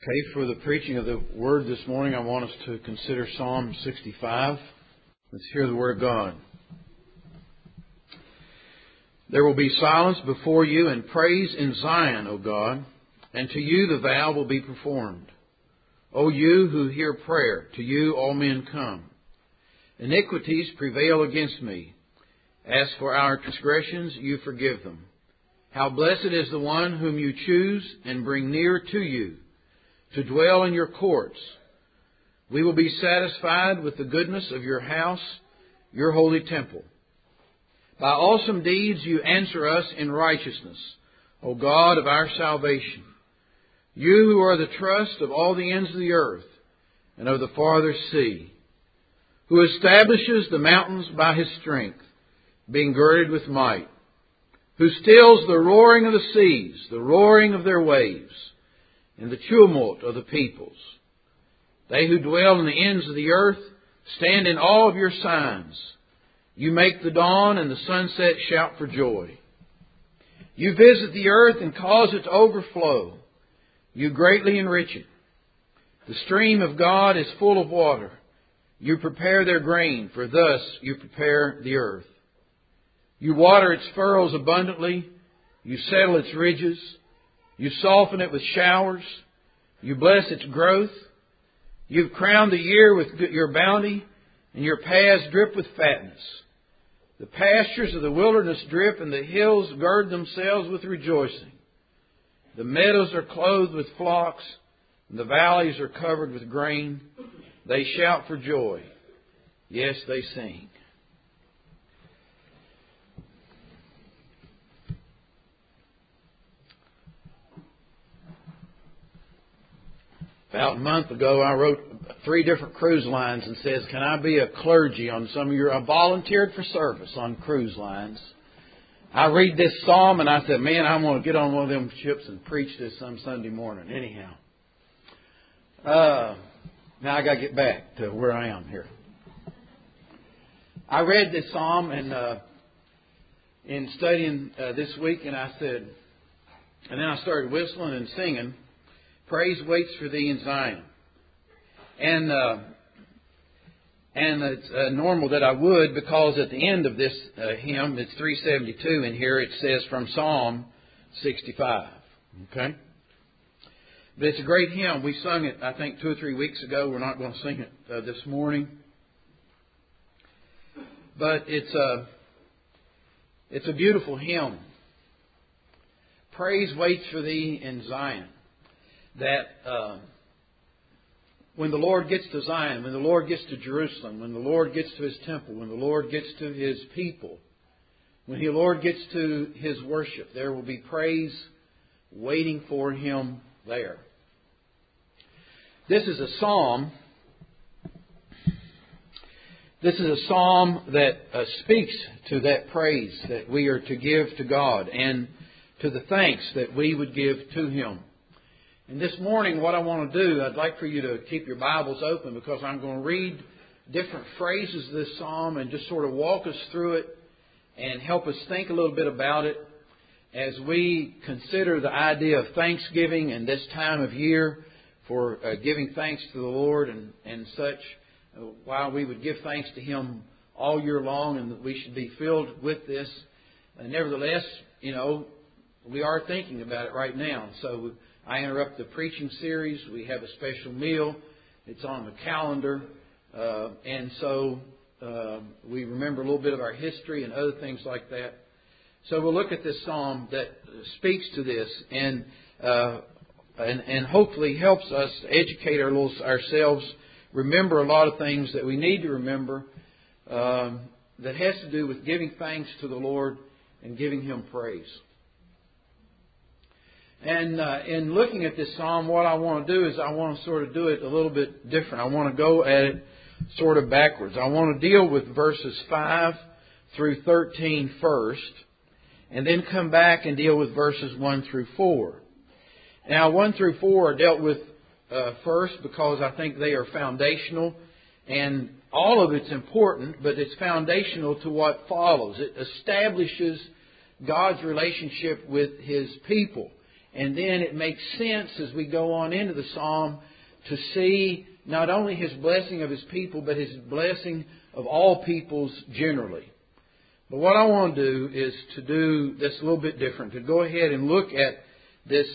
Okay, for the preaching of the Word this morning, I want us to consider Psalm 65. Let's hear the Word of God. There will be silence before you and praise in Zion, O God, and to you the vow will be performed. O you who hear prayer, to you all men come. Iniquities prevail against me. As for our transgressions, you forgive them. How blessed is the one whom you choose and bring near to you, to dwell in your courts. We will be satisfied with the goodness of your house, your holy temple. By awesome deeds you answer us in righteousness, O God of our salvation. You who are the trust of all the ends of the earth and of the farthest sea, who establishes the mountains by His strength, being girded with might, who stills the roaring of the seas, the roaring of their waves, and the tumult of the peoples. They who dwell in the ends of the earth stand in awe of your signs. You make the dawn and the sunset shout for joy. You visit the earth and cause it to overflow. You greatly enrich it. The stream of God is full of water. You prepare their grain, for thus you prepare the earth. You water its furrows abundantly. You settle its ridges. You soften it with showers. You bless its growth. You've crowned the year with your bounty, and your paths drip with fatness. The pastures of the wilderness drip, and the hills gird themselves with rejoicing. The meadows are clothed with flocks, and the valleys are covered with grain. They shout for joy. Yes, they sing. About a month ago, I wrote 3 different cruise lines and says, can I be a clergy on some of your... I volunteered for service on cruise lines. I read this psalm and I said, man, I want to get on one of them ships and preach this some Sunday morning. Anyhow. Now I got to get back to where I am here. I read this psalm and in studying this week, and I said, and then I started whistling and singing, praise waits for thee in Zion. And it's normal that I would, because at the end of this hymn, it's 372 in here, it says from Psalm 65. Okay? But it's a great hymn. We sung it, I think, 2 or 3 weeks ago. We're not going to sing it this morning. But it's a beautiful hymn. Praise waits for thee in Zion. That when the Lord gets to Zion, when the Lord gets to Jerusalem, when the Lord gets to His temple, when the Lord gets to His people, when the Lord gets to His worship, there will be praise waiting for Him there. This is a psalm. This is a psalm that speaks to that praise that we are to give to God and to the thanks that we would give to Him. And this morning, what I want to do, I'd like for you to keep your Bibles open, because I'm going to read different phrases of this psalm and just sort of walk us through it and help us think a little bit about it as we consider the idea of Thanksgiving and this time of year for giving thanks to the Lord and such, while we would give thanks to Him all year long, and that we should be filled with this. Nevertheless, we are thinking about it right now. So I interrupt the preaching series. We have a special meal. It's on the calendar. And so we remember a little bit of our history and other things like that. So we'll look at this psalm that speaks to this and hopefully helps us educate ourselves, remember a lot of things that we need to remember that has to do with giving thanks to the Lord and giving Him praise. And in looking at this psalm, what I want to do is I want to sort of do it a little bit different. I want to go at it sort of backwards. I want to deal with verses 5 through 13 first, and then come back and deal with verses 1 through 4. Now, 1 through 4 are dealt with first because I think they are foundational, and all of it's important, but it's foundational to what follows. It establishes God's relationship with His people. And then it makes sense as we go on into the psalm to see not only His blessing of His people, but His blessing of all peoples generally. But what I want to do is to do this a little bit different, to go ahead and look at this,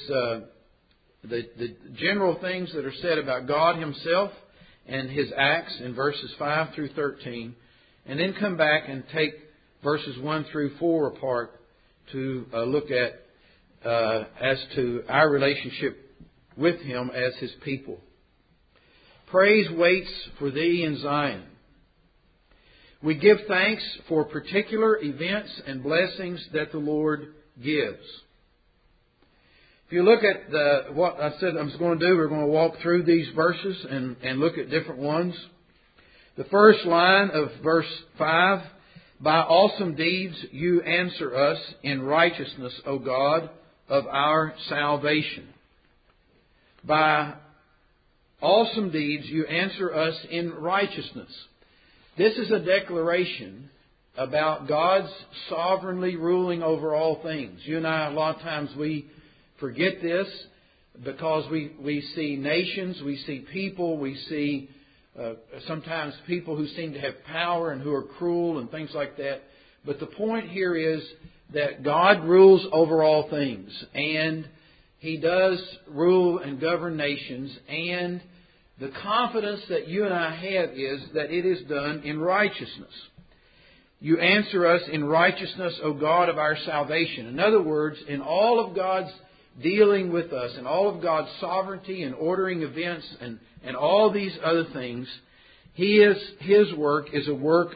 the general things that are said about God Himself and His acts in verses 5 through 13, and then come back and take verses 1 through 4 apart to look at as to our relationship with Him as His people. Praise waits for thee in Zion. We give thanks for particular events and blessings that the Lord gives. If you look at what I said I was going to do, we're going to walk through these verses and look at different ones. The first line of verse 5, by awesome deeds you answer us in righteousness, O God, of our salvation. By awesome deeds you answer us in righteousness. This is a declaration about God's sovereignly ruling over all things. You and I, a lot of times we forget this because we see nations, we see people, we see sometimes people who seem to have power and who are cruel and things like that. But the point here is that God rules over all things, and He does rule and govern nations, and the confidence that you and I have is that it is done in righteousness. You answer us in righteousness, O God of our salvation. In other words, in all of God's dealing with us, and all of God's sovereignty and ordering events and all these other things, His work is a work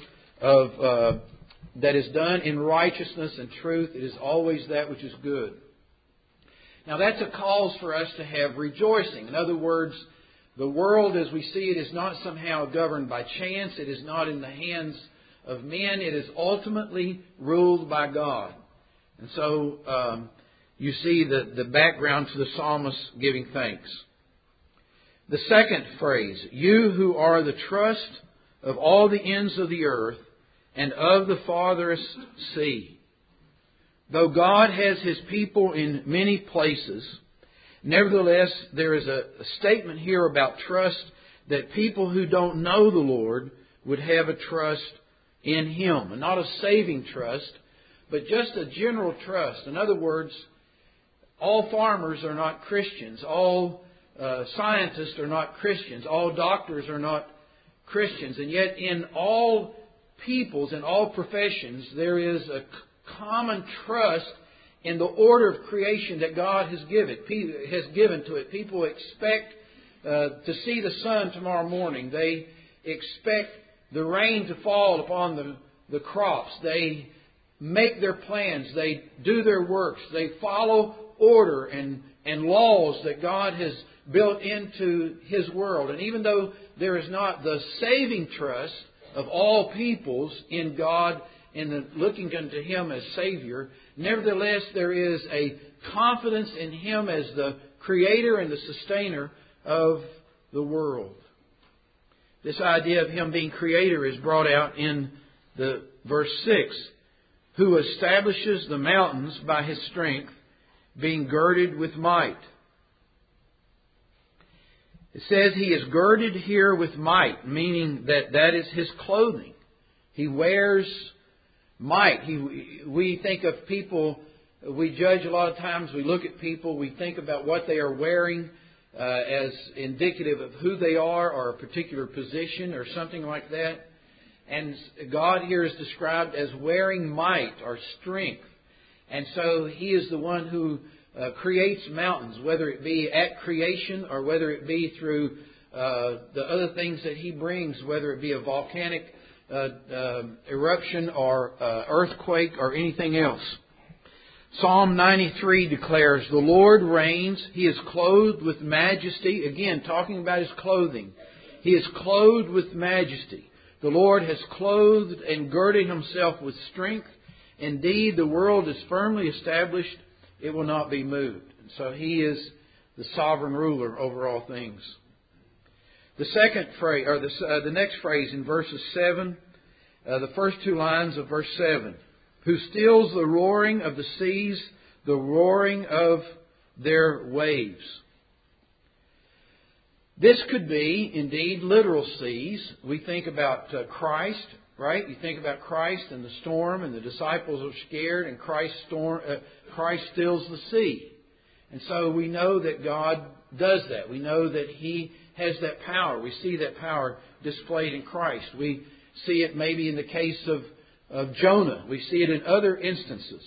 of that is done in righteousness and truth. It is always that which is good. Now that's a cause for us to have rejoicing. In other words, the world as we see it is not somehow governed by chance. It is not in the hands of men. It is ultimately ruled by God. And so you see the background to the psalmist giving thanks. The second phrase, you who are the trust of all the ends of the earth and of the farthest sea. Though God has His people in many places, nevertheless, there is a statement here about trust, that people who don't know the Lord would have a trust in Him. And not a saving trust, but just a general trust. In other words, all farmers are not Christians. All scientists are not Christians. All doctors are not Christians. And yet in all peoples and all professions, there is a common trust in the order of creation that God has given to it. People expect to see the sun tomorrow morning. They expect the rain to fall upon the crops. They make their plans. They do their works. They follow order and laws that God has built into His world. And even though there is not the saving trust of all peoples in God, in looking unto Him as Savior, nevertheless there is a confidence in Him as the Creator and the Sustainer of the world. This idea of Him being Creator is brought out in the verse 6. Who establishes the mountains by His strength, being girded with might. It says He is girded here with might, meaning that is His clothing. He wears might. We think of people, we judge a lot of times, we look at people, we think about what they are wearing as indicative of who they are or a particular position or something like that. And God here is described as wearing might or strength. And so He is the one who creates mountains, whether it be at creation or whether it be through the other things that He brings, whether it be a volcanic eruption or earthquake or anything else. Psalm 93 declares, the Lord reigns. He is clothed with majesty. Again, talking about His clothing. He is clothed with majesty. The Lord has clothed and girded Himself with strength. Indeed, the world is firmly established. It will not be moved. And so He is the sovereign ruler over all things. The second phrase, or the next phrase in verses 7, the first two lines of verse 7. Who stills the roaring of the seas, the roaring of their waves. This could be, indeed, literal seas. We think about Christ, right? You think about Christ and the storm, and the disciples are scared, and Christ stills the sea. And so we know that God does that. We know that He has that power. We see that power displayed in Christ. We see it maybe in the case of Jonah. We see it in other instances.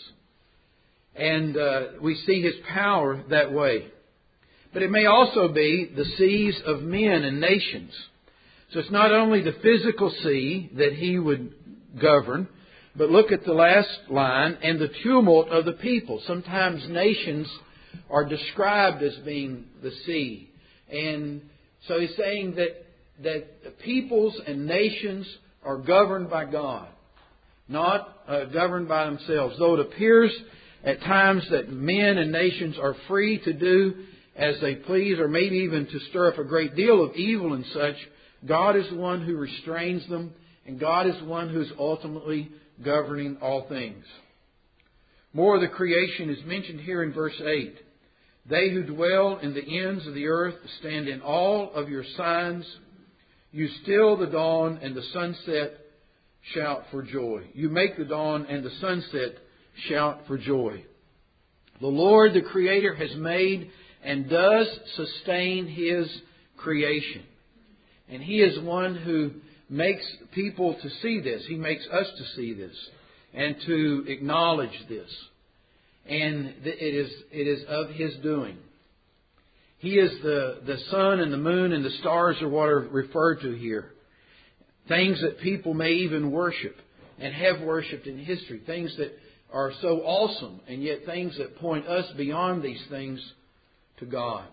And we see His power that way. But it may also be the seas of men and nations. So it's not only the physical sea that He would govern, but look at the last line, and the tumult of the people. Sometimes nations are described as being the sea. And so He's saying that peoples and nations are governed by God, not governed by themselves. Though it appears at times that men and nations are free to do as they please, or maybe even to stir up a great deal of evil and such, God is the one who restrains them, and God is the one who is ultimately governing all things. More of the creation is mentioned here in verse 8. They who dwell in the ends of the earth stand in awe of your signs. You still the dawn and the sunset shout for joy. You make the dawn and the sunset shout for joy. The Lord, the Creator, has made and does sustain His creation. And He is one who makes people to see this. He makes us to see this and to acknowledge this. And it is of His doing. He is the sun and the moon and the stars are what are referred to here. Things that people may even worship and have worshipped in history. Things that are so awesome, and yet things that point us beyond these things to God.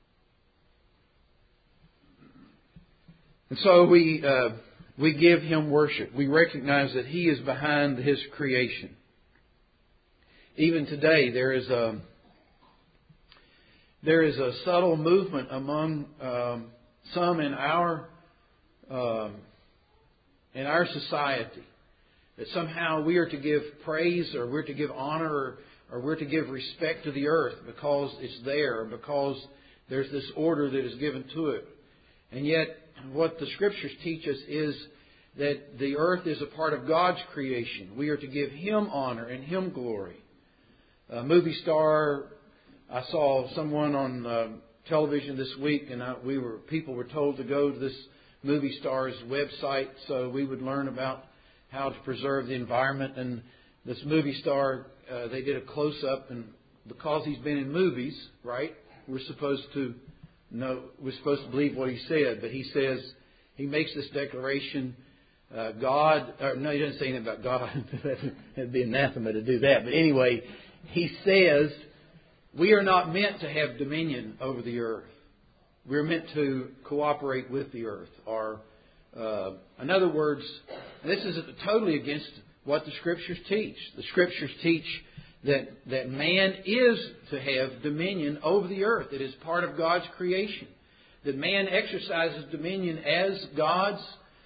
And so we give Him worship. We recognize that He is behind His creation. Even today, there is a subtle movement among some in our society that somehow we are to give praise, or we're to give honor, or we're to give respect to the earth because it's there, because there's this order that is given to it. And yet, what the Scriptures teach us is that the earth is a part of God's creation. We are to give Him honor and Him glory. A movie star, I saw someone on television this week, and people were told to go to this movie star's website so we would learn about how to preserve the environment. And this movie star, they did a close-up, and because he's been in movies, right, we're supposed to believe what he said. But he says, he makes this declaration, he doesn't say anything about God. That'd be anathema to do that. But anyway, he says, we are not meant to have dominion over the earth. We're meant to cooperate with the earth. Or, in other words, this is totally against what the Scriptures teach. The Scriptures teach that man is to have dominion over the earth. It is part of God's creation. That man exercises dominion as God's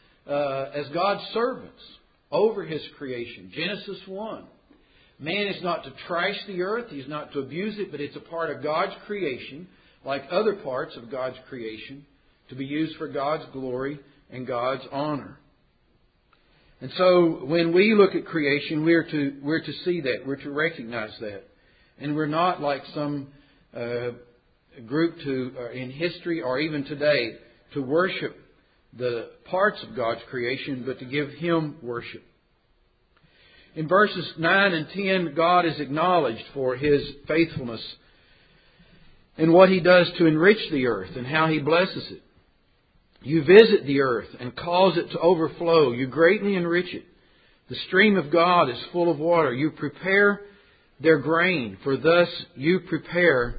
servants over His creation. Genesis 1. Man is not to trash the earth. He's not to abuse it, but it's a part of God's creation, like other parts of God's creation, to be used for God's glory and God's honor. And so when we look at creation, we're to see that. We're to recognize that. And we're not like some group in history or even today to worship the parts of God's creation, but to give Him worship. In verses 9 and 10, God is acknowledged for His faithfulness and what He does to enrich the earth and how He blesses it. You visit the earth and cause it to overflow. You greatly enrich it. The stream of God is full of water. You prepare their grain, for thus you prepare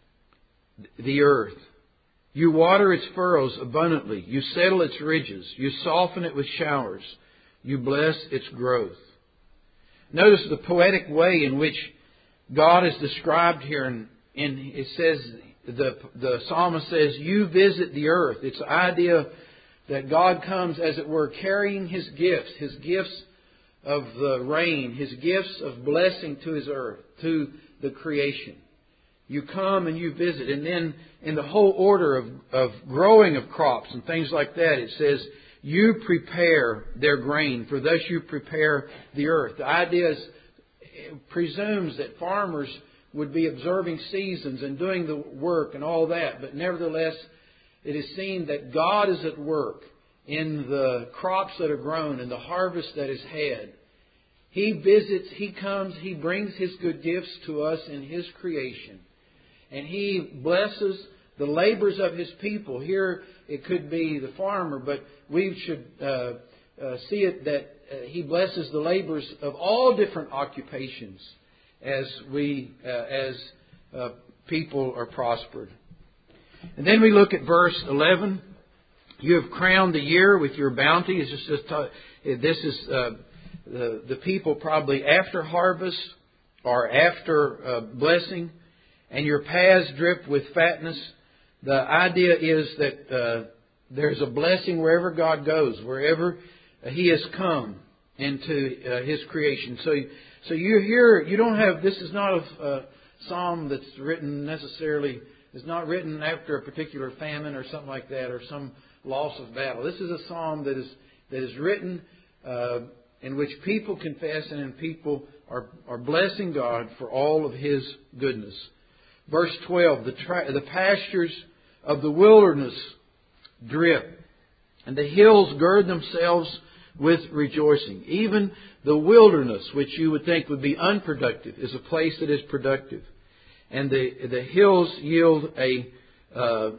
the earth. You water its furrows abundantly. You settle its ridges. You soften it with showers. You bless its growth. Notice the poetic way in which God is described here. It says, the psalmist says, you visit the earth. It's the idea that God comes, as it were, carrying His gifts of the rain, His gifts of blessing to His earth, to the creation. You come and you visit. And then in the whole order of growing of crops and things like that, it says, you prepare their grain, for thus you prepare the earth. The idea is, presumes that farmers would be observing seasons and doing the work and all that. But nevertheless, it is seen that God is at work in the crops that are grown and the harvest that is had. He visits, He comes, He brings His good gifts to us in His creation. And He blesses the labors of His people. Here it could be the farmer, but we should see it that He blesses the labors of all different occupations as people are prospered. And then we look at verse 11. You have crowned the year with your bounty. This is the people probably after harvest or after blessing. And your paths drip with fatness. The idea is that there's a blessing wherever God goes, wherever He has come into His creation. So you don't have, this is not a psalm that's written necessarily, it's not written after a particular famine or something like that, or some loss of battle. This is a psalm that is written in which people confess and in people are blessing God for all of His goodness. Verse 12, the pastures of the wilderness drip, and the hills gird themselves with rejoicing. Even the wilderness, which you would think would be unproductive, is a place that is productive. And the hills yield a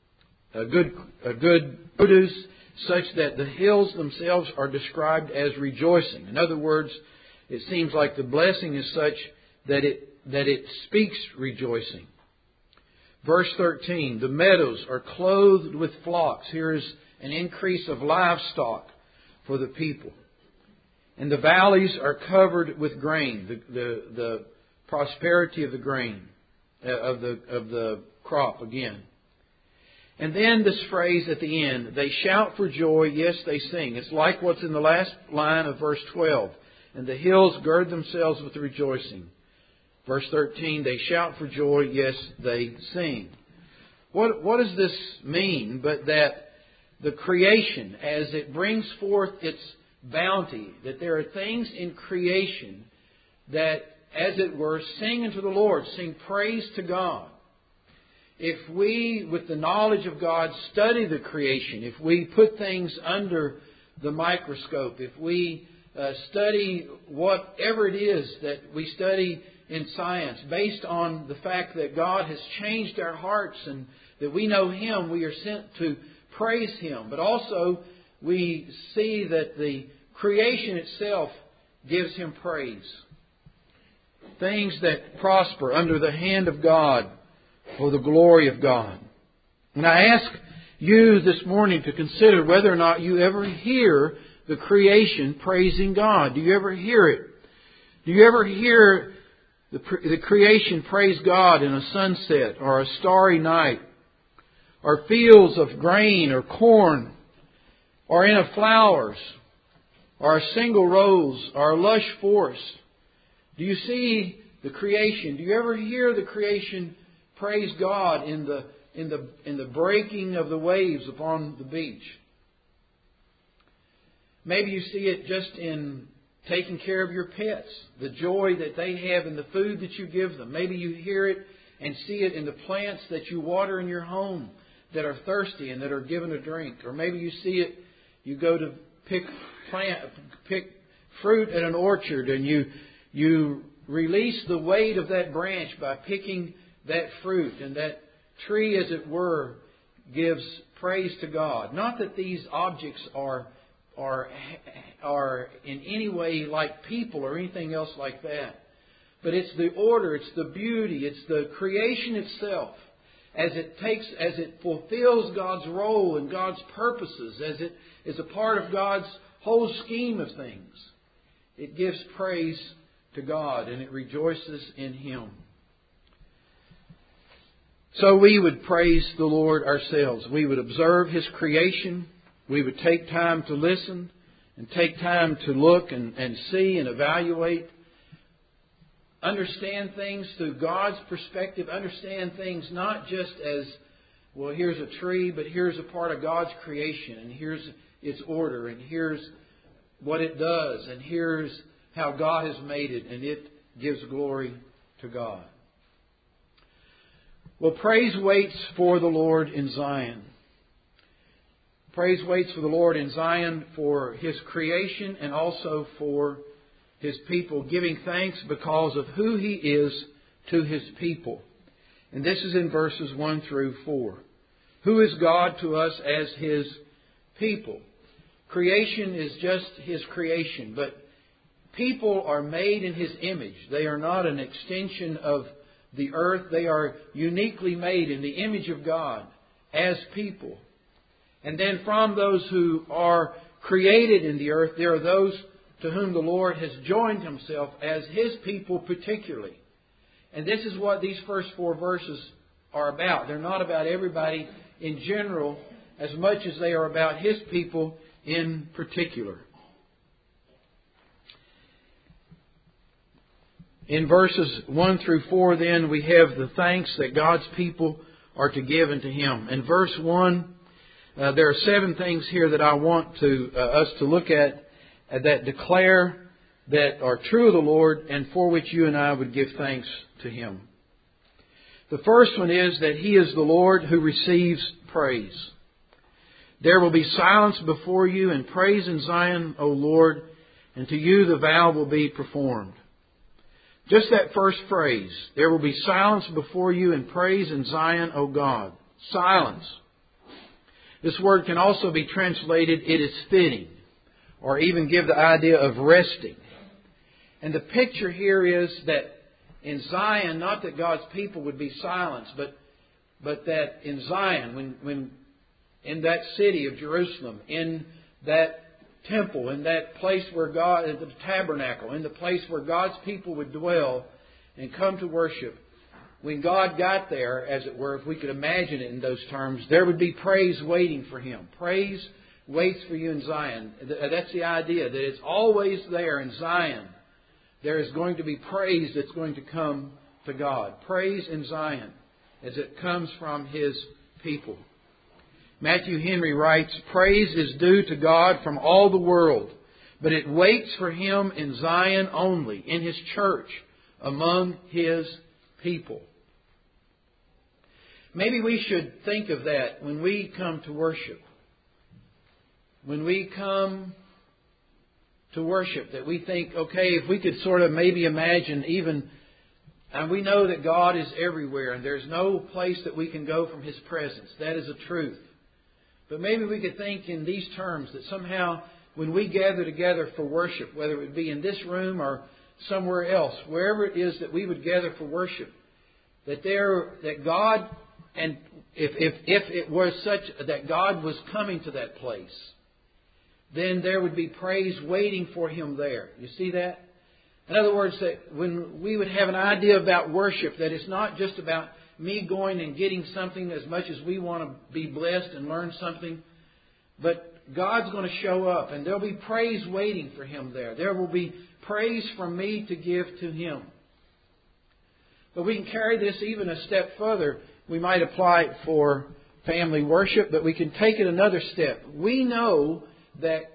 good produce, such that the hills themselves are described as rejoicing. In other words, it seems like the blessing is such that it speaks rejoicing. Verse 13, the meadows are clothed with flocks. Here is an increase of livestock for the people. And the valleys are covered with grain, the prosperity of the grain, of the crop again. And then this phrase at the end, they shout for joy, yes, they sing. It's like what's in the last line of verse 12. And the hills gird themselves with rejoicing. Verse 13, they shout for joy, yes, they sing. What does this mean but that the creation, as it brings forth its bounty, that there are things in creation that, as it were, sing unto the Lord, sing praise to God. If we, with the knowledge of God, study the creation, if we put things under the microscope, if we study whatever it is that we study in science, based on the fact that God has changed our hearts and that we know Him, we are sent to praise Him. But also we see that the creation itself gives Him praise. Things that prosper under the hand of God for the glory of God. And I ask you this morning to consider whether or not you ever hear the creation praising God. Do you ever hear it? Do you ever hear the creation praise God in a sunset or a starry night, or fields of grain or corn, or in a flowers, or a single rose, or a lush forest? Do you see the creation? Do you ever hear the creation praise God in the breaking of the waves upon the beach? Maybe you see it just in taking care of your pets, the joy that they have in the food that you give them. Maybe you hear it and see it in the plants that you water in your home that are thirsty and that are given a drink. Or maybe you see it, you go to pick fruit at an orchard and you release the weight of that branch by picking that fruit, and that tree, as it were, gives praise to God. Not that these objects are in any way like people or anything else like that. But it's the order, it's the beauty, it's the creation itself. As it fulfills God's role and God's purposes, as it is a part of God's whole scheme of things, it gives praise to God and it rejoices in Him. So we would praise the Lord ourselves. We would observe His creation. We would take time to listen and take time to look and see and evaluate understand things through God's perspective, understand things not just as, well, here's a tree, but here's a part of God's creation, and here's its order, and here's what it does, and here's how God has made it, and it gives glory to God. Well, praise waits for the Lord in Zion. Praise waits for the Lord in Zion for His creation and also for His people, giving thanks because of who He is to His people. And this is in verses 1 through 4. Who is God to us as His people? Creation is just His creation, but people are made in His image. They are not an extension of the earth. They are uniquely made in the image of God as people. And then from those who are created in the earth, there are those to whom the Lord has joined Himself as His people particularly. And this is what these first 4 verses are about. They're not about everybody in general as much as they are about His people in particular. In verses 1 through 4 then we have the thanks that God's people are to give unto Him. In verse 1, there are 7 things here that I want us to look at that declare that are true of the Lord and for which you and I would give thanks to Him. The first one is that He is the Lord who receives praise. There will be silence before you and praise in Zion, O Lord, and to you the vow will be performed. Just that first phrase, there will be silence before you and praise in Zion, O God. Silence. This word can also be translated, it is fitting, or even give the idea of resting. And the picture here is that in Zion, not that God's people would be silenced, but that in Zion, when in that city of Jerusalem, in that temple, in that place where God, the tabernacle, in the place where God's people would dwell and come to worship, when God got there, as it were, if we could imagine it in those terms, there would be praise waiting for Him. Praise waits for you in Zion. That's the idea, that it's always there in Zion. There is going to be praise that's going to come to God. Praise in Zion as it comes from His people. Matthew Henry writes, praise is due to God from all the world, but it waits for Him in Zion only, in His church, among His people. Maybe we should think of that when we come to worship. When we come to worship, that we think, okay, if we could sort of maybe imagine even, and we know that God is everywhere and there's no place that we can go from His presence. That is a truth. But maybe we could think in these terms, that somehow when we gather together for worship, whether it would be in this room or somewhere else, wherever it is that we would gather for worship, that God, and if it was such that God was coming to that place, then there would be praise waiting for Him there. You see that? In other words, that when we would have an idea about worship, that it's not just about me going and getting something as much as we want to be blessed and learn something, but God's going to show up and there'll be praise waiting for Him there. There will be praise from me to give to Him. But we can carry this even a step further. We might apply it for family worship, but we can take it another step. We know that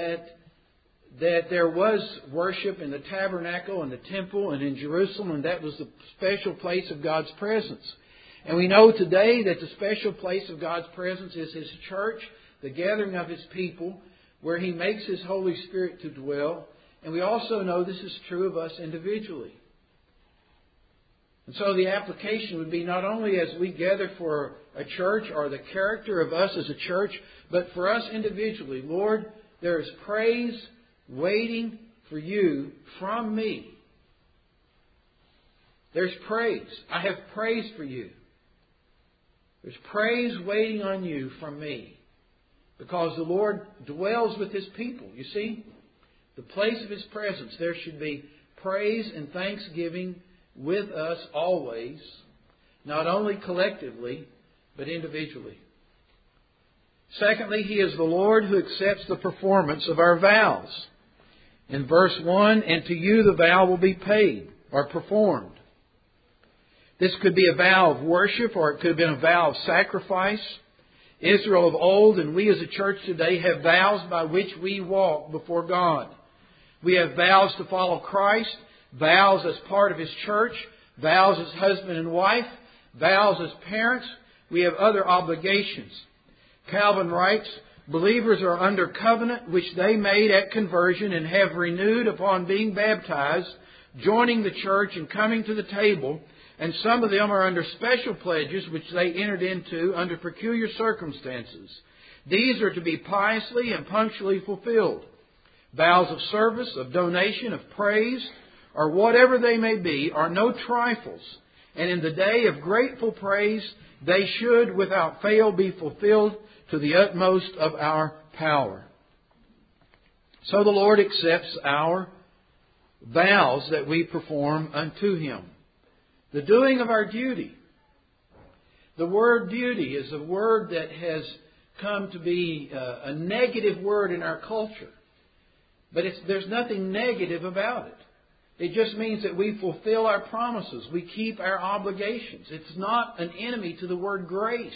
there was worship in the tabernacle and the temple and in Jerusalem, and that was the special place of God's presence. And we know today that the special place of God's presence is His church, the gathering of His people, where He makes His Holy Spirit to dwell. And we also know this is true of us individually. And so the application would be not only as we gather for a church or the character of us as a church, but for us individually. Lord, there is praise waiting for you from me. There's praise. I have praise for you. There's praise waiting on you from me. Because the Lord dwells with His people. You see? The place of His presence. There should be praise and thanksgiving with us always. Not only collectively, but individually. Secondly, He is the Lord who accepts the performance of our vows. In verse 1, and to you the vow will be paid. are performed. This could be a vow of worship, or it could have been a vow of sacrifice. Israel of old and we as a church today have vows by which we walk before God. We have vows to follow Christ, vows as part of His church, vows as husband and wife, vows as parents. We have other obligations. Calvin writes, believers are under covenant which they made at conversion and have renewed upon being baptized, joining the church and coming to the table, and some of them are under special pledges which they entered into under peculiar circumstances. These are to be piously and punctually fulfilled. Vows of service, of donation, of praise, or whatever they may be, are no trifles, and in the day of grateful praise they should without fail be fulfilled to the utmost of our power. So the Lord accepts our vows that we perform unto Him. The doing of our duty. The word duty is a word that has come to be a negative word in our culture. But there's nothing negative about it. It just means that we fulfill our promises. We keep our obligations. It's not an enemy to the word grace.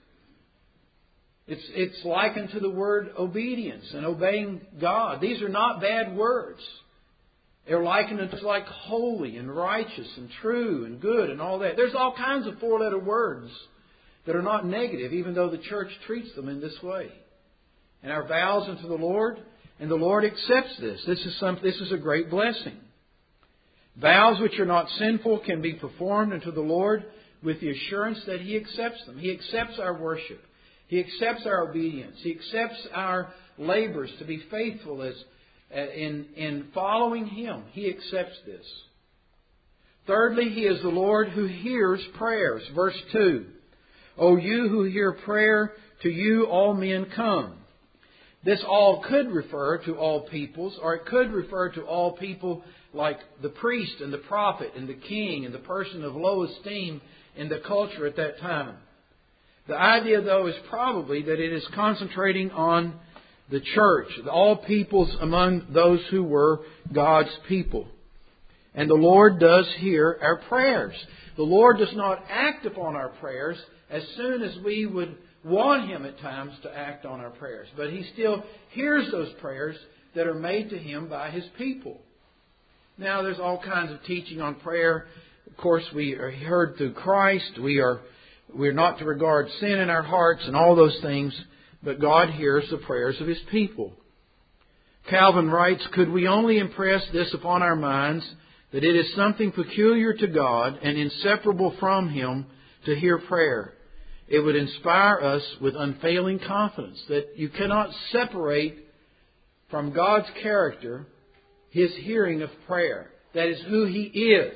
It's likened to the word obedience and obeying God. These are not bad words. They're likened to like holy and righteous and true and good and all that. There's all kinds of four-letter words that are not negative, even though the church treats them in this way. And our vows unto the Lord, and the Lord accepts this. This is a great blessing. Vows which are not sinful can be performed unto the Lord with the assurance that He accepts them. He accepts our worship. He accepts our obedience. He accepts our labors to be faithful in following Him. He accepts this. Thirdly, He is the Lord who hears prayers. Verse 2. O you who hear prayer, to you all men come. This all could refer to all peoples, or it could refer to all people like the priest and the prophet and the king and the person of low esteem in the culture at that time. The idea, though, is probably that it is concentrating on the church, all peoples among those who were God's people. And the Lord does hear our prayers. The Lord does not act upon our prayers as soon as we would want Him at times to act on our prayers. But He still hears those prayers that are made to Him by His people. Now, there's all kinds of teaching on prayer. Of course, we are heard through Christ. We're not to regard sin in our hearts and all those things. But God hears the prayers of His people. Calvin writes, could we only impress this upon our minds, that it is something peculiar to God and inseparable from Him to hear prayer, it would inspire us with unfailing confidence that you cannot separate from God's character His hearing of prayer. That is who He is.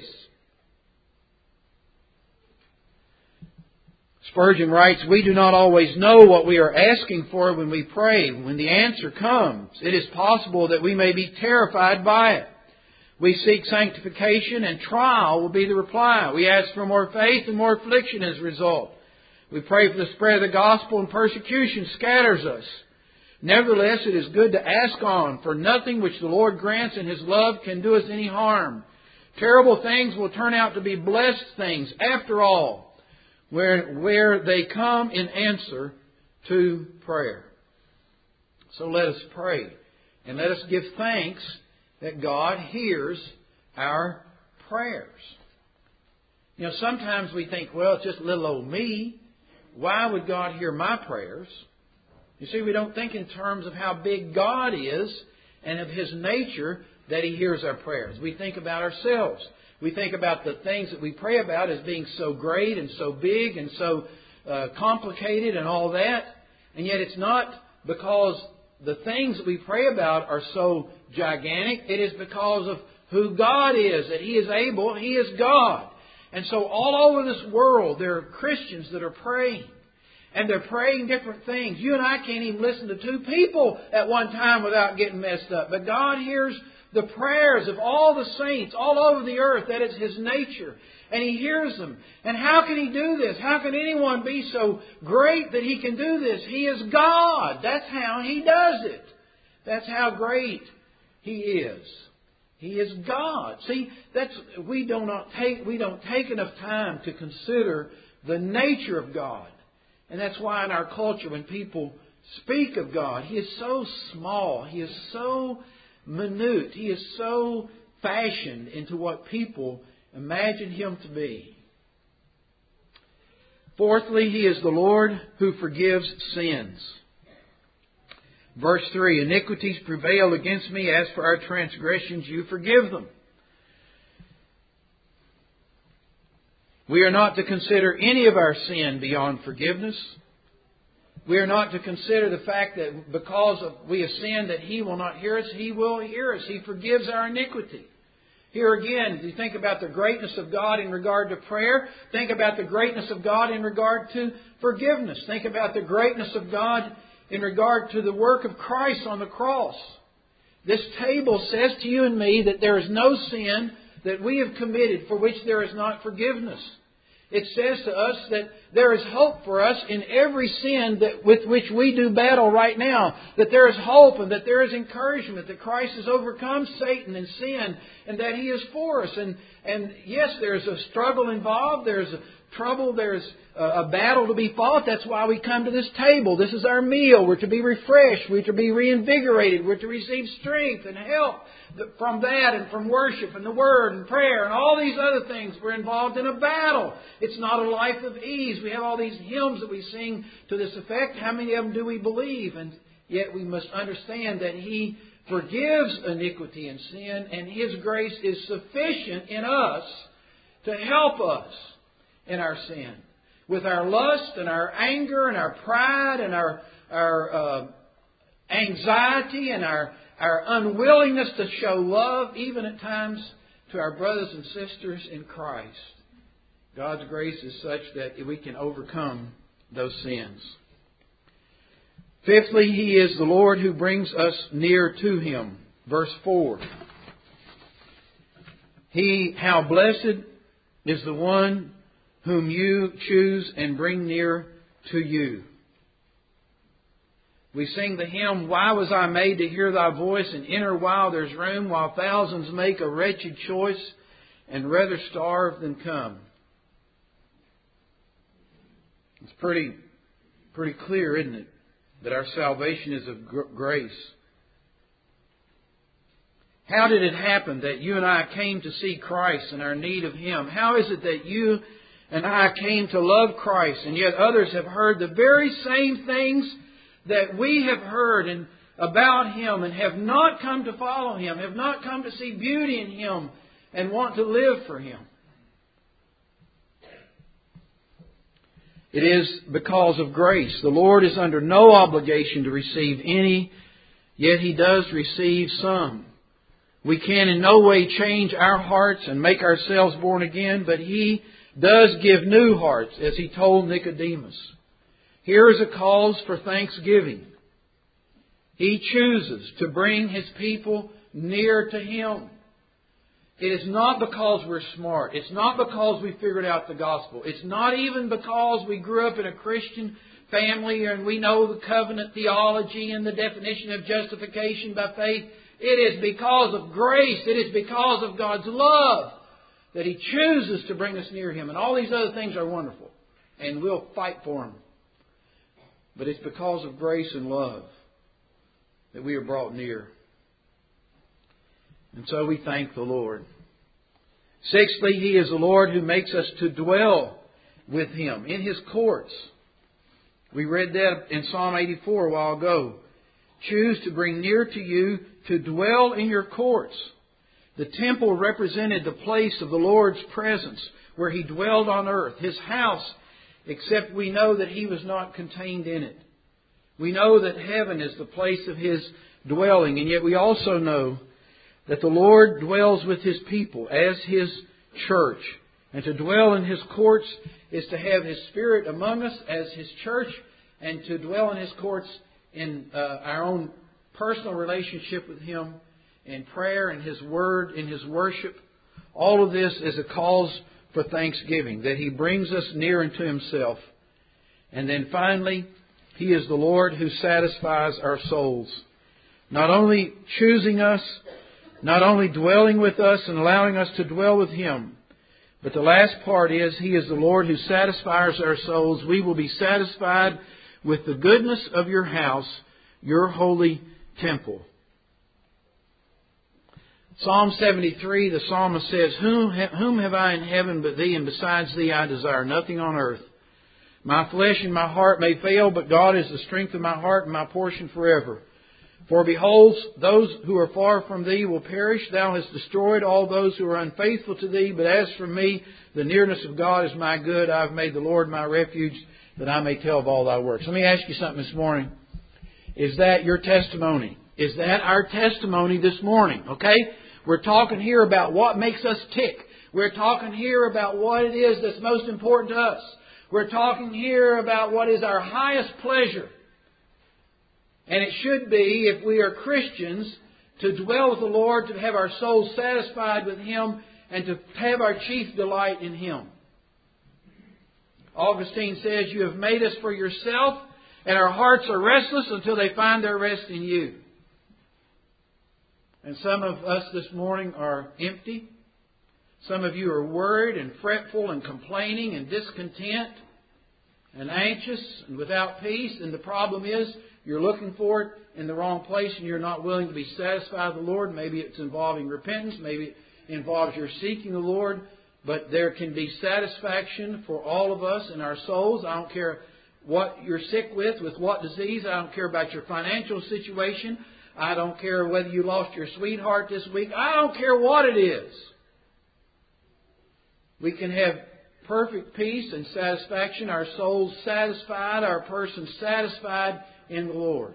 Spurgeon writes, we do not always know what we are asking for when we pray. When the answer comes, it is possible that we may be terrified by it. We seek sanctification, and trial will be the reply. We ask for more faith, and more affliction as a result. We pray for the spread of the gospel, and persecution scatters us. Nevertheless, it is good to ask on, for nothing which the Lord grants in His love can do us any harm. Terrible things will turn out to be blessed things after all, where they come in answer to prayer. So let us pray, and let us give thanks that God hears our prayers. You know, sometimes we think, well, it's just little old me. Why would God hear my prayers? You see, we don't think in terms of how big God is and of His nature that He hears our prayers. We think about ourselves. We think about the things that we pray about as being so great and so big and so complicated and all that. And yet it's not because the things that we pray about are so gigantic. It is because of who God is, that He is able. He is God. And so all over this world there are Christians that are praying. And they're praying different things. You and I can't even listen to two people at one time without getting messed up. But God hears the prayers of all the saints all over the earth. That is His nature. And He hears them. And how can He do this? How can anyone be so great that He can do this? He is God. That's how He does it. That's how great He is. He is God. See, we don't take enough time to consider the nature of God. And that's why in our culture, when people speak of God, He is so small. He is so minute. He is so fashioned into what people imagine Him to be. Fourthly, He is the Lord who forgives sins. Verse 3, iniquities prevail against me. As for our transgressions, you forgive them. We are not to consider any of our sin beyond forgiveness. We are not to consider the fact that because we have sinned that He will not hear us. He will hear us. He forgives our iniquity. Here again, you think about the greatness of God in regard to prayer. Think about the greatness of God in regard to forgiveness. Think about the greatness of God in regard to the work of Christ on the cross. This table says to you and me that there is no sin that we have committed for which there is not forgiveness. It says to us that there is hope for us in every sin with which we do battle right now. That there is hope and that there is encouragement that Christ has overcome Satan and sin and that He is for us. And yes, there is a struggle involved. There's a trouble. There's a battle to be fought. That's why we come to this table. This is our meal. We're to be refreshed. We're to be reinvigorated. We're to receive strength and help from that and from worship and the Word and prayer and all these other things. We're involved in a battle. It's not a life of ease. We have all these hymns that we sing to this effect. How many of them do we believe? And yet we must understand that He forgives iniquity and sin, and His grace is sufficient in us to help us in our sin. With our lust and our anger and our pride and our anxiety and our unwillingness to show love, even at times to our brothers and sisters in Christ. God's grace is such that we can overcome those sins. Fifthly, He is the Lord who brings us near to Him. Verse 4. How blessed is the one whom you choose and bring near to you. We sing the hymn, why was I made to hear thy voice and enter while there's room, while thousands make a wretched choice and rather starve than come. It's pretty clear, isn't it, that our salvation is of grace. How did it happen that you and I came to see Christ and our need of Him? How is it that you and I came to love Christ, and yet others have heard the very same things that we have heard about Him and have not come to follow Him, have not come to see beauty in Him and want to live for Him? It is because of grace. The Lord is under no obligation to receive any, yet He does receive some. We can in no way change our hearts and make ourselves born again, but He does give new hearts, as He told Nicodemus. Here is a cause for thanksgiving. He chooses to bring His people near to Him. It is not because we're smart. It's not because we figured out the gospel. It's not even because we grew up in a Christian family and we know the covenant theology and the definition of justification by faith. It is because of grace. It is because of God's love that He chooses to bring us near Him. And all these other things are wonderful. And we'll fight for them. But it's because of grace and love that we are brought near. And so we thank the Lord. Sixthly, He is the Lord who makes us to dwell with Him in His courts. We read that in Psalm 84 a while ago. Choose to bring near to you, to dwell in your courts. The temple represented the place of the Lord's presence where He dwelled on earth. His house, except we know that He was not contained in it. We know that heaven is the place of His dwelling. And yet we also know that the Lord dwells with His people as His church. And to dwell in His courts is to have His Spirit among us as His church. And to dwell in His courts in our own personal relationship with Him, in prayer, in His Word, in His worship. All of this is a cause for thanksgiving, that He brings us near unto Himself. And then finally, He is the Lord who satisfies our souls. Not only choosing us, Not only dwelling with us and allowing us to dwell with Him, but the last part is, He is the Lord who satisfies our souls. We will be satisfied with the goodness of your house, your holy temple. Psalm 73, the psalmist says, Whom have I in heaven but Thee, and besides Thee I desire nothing on earth. My flesh and my heart may fail, but God is the strength of my heart and my portion forever. For behold, those who are far from Thee will perish. Thou hast destroyed all those who are unfaithful to Thee. But as for me, the nearness of God is my good. I have made the Lord my refuge, that I may tell of all Thy works. Let me ask you something this morning. Is that your testimony? Is that our testimony this morning? Okay? We're talking here about what makes us tick. We're talking here about what it is that's most important to us. We're talking here about what is our highest pleasure. And it should be, if we are Christians, to dwell with the Lord, to have our souls satisfied with Him, and to have our chief delight in Him. Augustine says, You have made us for yourself, and our hearts are restless until they find their rest in You. And some of us this morning are empty. Some of you are worried and fretful and complaining and discontent and anxious and without peace. And the problem is you're looking for it in the wrong place and you're not willing to be satisfied with the Lord. Maybe it's involving repentance. Maybe it involves your seeking the Lord. But there can be satisfaction for all of us in our souls. I don't care what you're sick with what disease. I don't care about your financial situation. I don't care whether you lost your sweetheart this week. I don't care what it is. We can have perfect peace and satisfaction, our souls satisfied, our person satisfied in the Lord.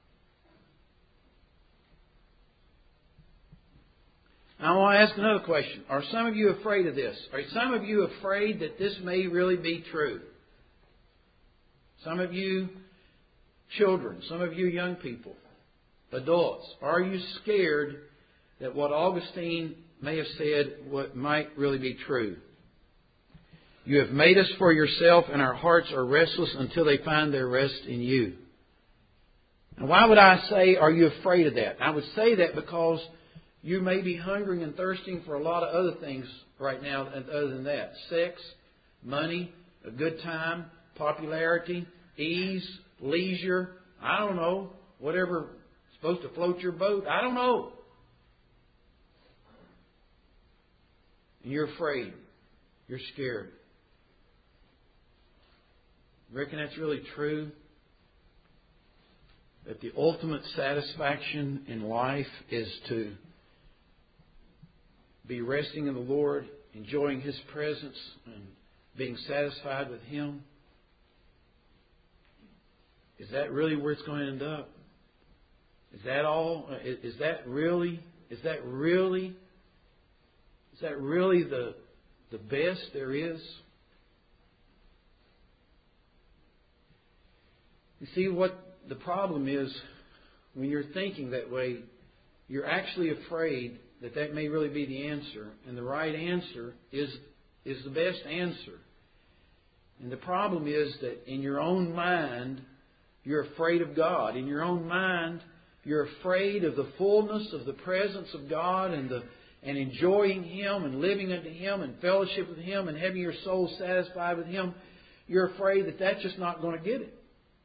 Now I want to ask another question. Are some of you afraid of this? Are some of you afraid that this may really be true? Some of you children, some of you young people, adults, are you scared that what Augustine may have said what might really be true? You have made us for yourself, and our hearts are restless until they find their rest in You. And why would I say, are you afraid of that? I would say that because you may be hungering and thirsting for a lot of other things right now other than that. Sex, money, a good time, popularity, ease, leisure, I don't know, whatever is supposed to float your boat, I don't know. And you're afraid. You're scared. Reckon that's really true? That the ultimate satisfaction in life is to be resting in the Lord, enjoying His presence, and being satisfied with Him? Is that really where it's going to end up? Is that all? Is that really the best there is? You see, what the problem is, when you're thinking that way, you're actually afraid that may really be the answer. And the right answer is the best answer. And the problem is that in your own mind, you're afraid of God. In your own mind, you're afraid of the fullness of the presence of God and enjoying Him and living unto Him and fellowship with Him and having your soul satisfied with Him. You're afraid that that's just not going to get it.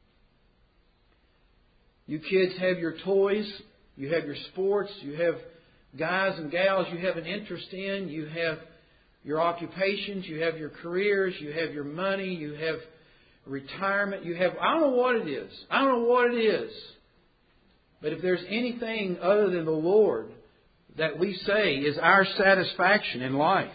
You kids have your toys, you have your sports, you have guys and gals you have an interest in, you have your occupations, you have your careers, you have your money, you have retirement, you have, I don't know what it is. I don't know what it is. But if there's anything other than the Lord that we say is our satisfaction in life,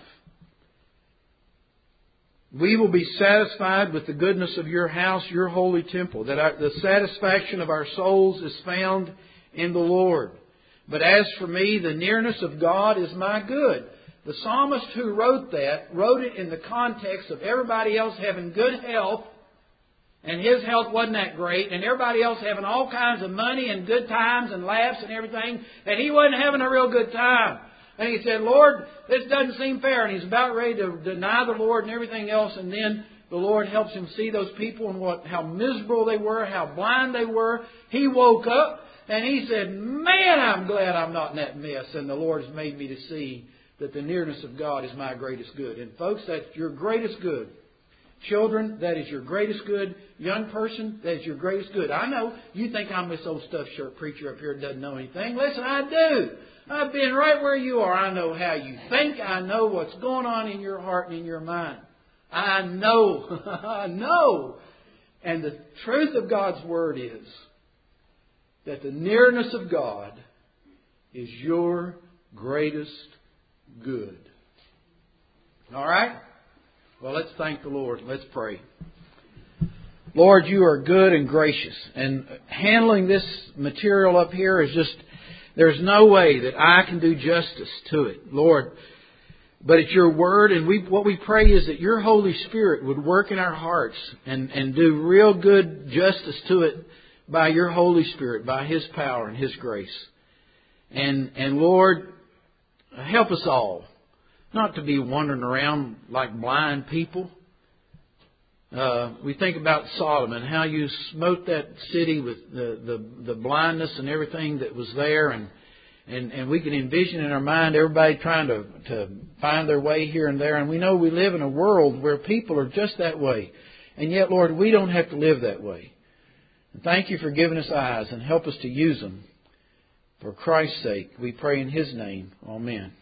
we will be satisfied with the goodness of Your house, Your holy temple. That the satisfaction of our souls is found in the Lord. But as for me, the nearness of God is my good. The psalmist who wrote that wrote it in the context of everybody else having good health, and his health wasn't that great, and everybody else having all kinds of money and good times and laughs and everything, and he wasn't having a real good time. And he said, Lord, this doesn't seem fair. And he's about ready to deny the Lord and everything else. And then the Lord helps him see those people and how miserable they were, how blind they were. He woke up And he said, man, I'm glad I'm not in that mess. And the Lord has made me to see that the nearness of God is my greatest good. And folks, that's your greatest good. Children, that is your greatest good. Young person, that is your greatest good. I know you think I'm this old stuffed shirt preacher up here that doesn't know anything. Listen, I do. I've been right where you are. I know how you think. I know what's going on in your heart and in your mind. I know. I know. And the truth of God's Word is that the nearness of God is your greatest good. All right? Well, let's thank the Lord. Let's pray. Lord, you are good and gracious. And handling this material up here is just, there's no way that I can do justice to it, Lord. But it's your Word, and what we pray is that your Holy Spirit would work in our hearts and do real good justice to it by your Holy Spirit, by His power and His grace. And Lord, help us all not to be wandering around like blind people. We think about Sodom and how you smote that city with the blindness and everything that was there, and we can envision in our mind everybody trying to find their way here and there. And we know we live in a world where people are just that way. And yet, Lord, we don't have to live that way. And thank you for giving us eyes and help us to use them. For Christ's sake, we pray in His name. Amen.